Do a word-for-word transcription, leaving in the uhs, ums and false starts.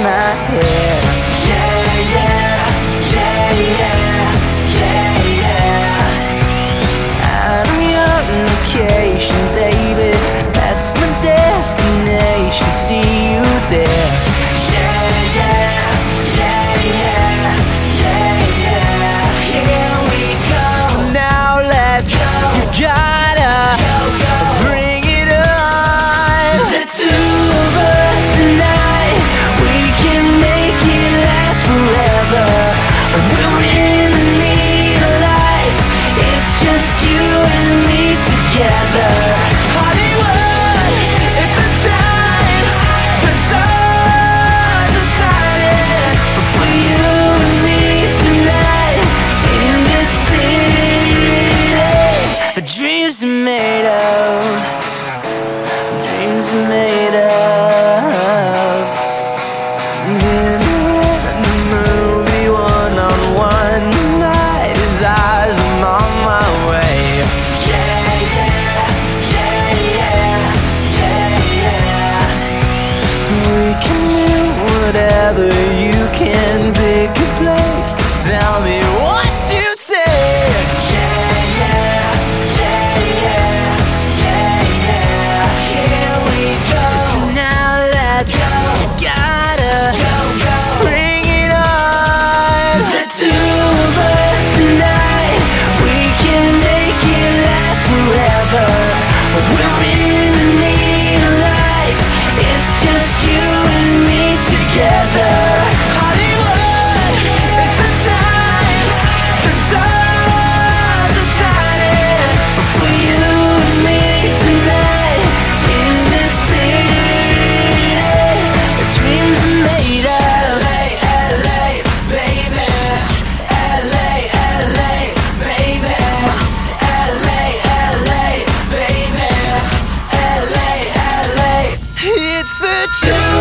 my head. Yeah, yeah, yeah, yeah, yeah, yeah. I'm your location, baby. That's my destination. See you there. Yeah, yeah, yeah, yeah, yeah, yeah. Here we go. So now let's Go. You gotta Go, go. bring it on. The two of us tonight, we can make it last forever. We're in the neon lights, it's just you and me together. Hollywood, it's the time, the stars are shining for you and me tonight in this city. The dreams are made of, the dreams are made of. Did the movie one on one night is ours. I'm on my way. Yeah, yeah, yeah, yeah, yeah, yeah. We can do whatever. You can pick a place. Tell me what you say. Yeah, yeah, yeah, yeah, yeah, yeah. Here we go. So now let's Go. gotta Go, go. bring it on. The two of us tonight, we can make it last forever. We're in the neon lights, it's just you and me together. Hollywood, it's the time, the stars are shining for you and me tonight in this city. The dreams are made of. L A, L A, baby. L A, L A, baby. L A, L A, baby. L A, L A. It's the truth.